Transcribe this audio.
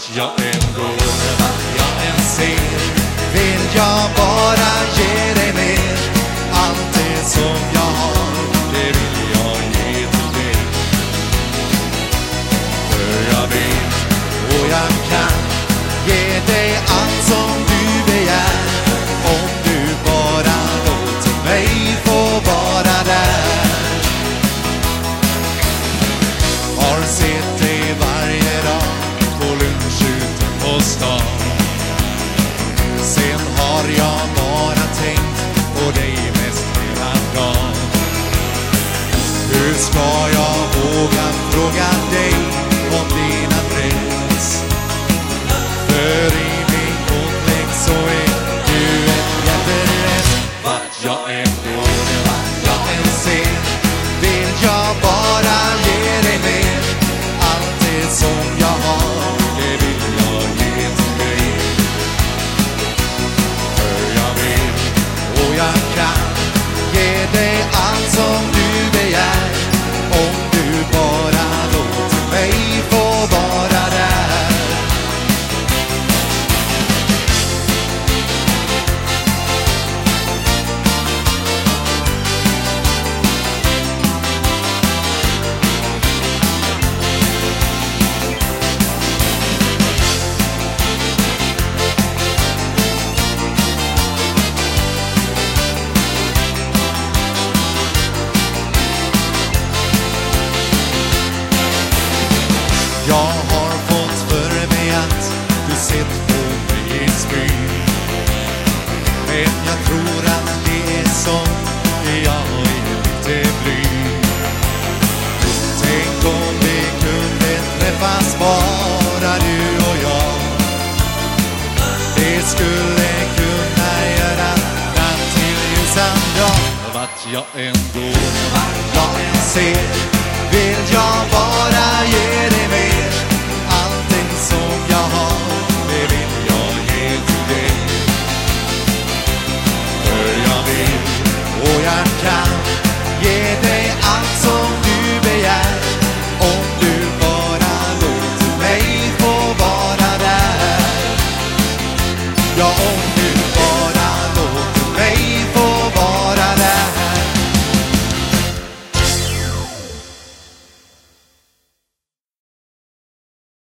jag än går, vart jag än ser, vill jag bara ge dig mer. Allt det som jag har, det vill jag ge till dig. För jag vet och jag kan ge dig allt som du begär. Om du bara låter mig få vara där. Har sett dig varje dag på lunch ute på stan. Sen har jag bara tänkt på dig mest hela dagen. Hur ska jag våga fråga dig om din adress? För i min komplex så är du ett hjärterätt. Vart jag än går, vart jag än ser, vill jag bara ge dig mer. Allt det som jag har, det vill jag ge till dig. För jag vill och jag kan ge dig allt som du begär. Om du bara låter mig få vara där. Jag har fått för mig att du sett på mig i smyg. Men jag tror att det är som jag är lite blyg. Tänk om vi kunde träffas bara du och jag. Det skulle kunna göra natt till ljusan dag. Vart jag än går, vart jag än ser, vill jag bara ge dig mer. Allting som jag har, det vill jag ge till dig. För jag vill och jag kan ge dig allt som du begär. Om du bara låter mig få vara där. Ja,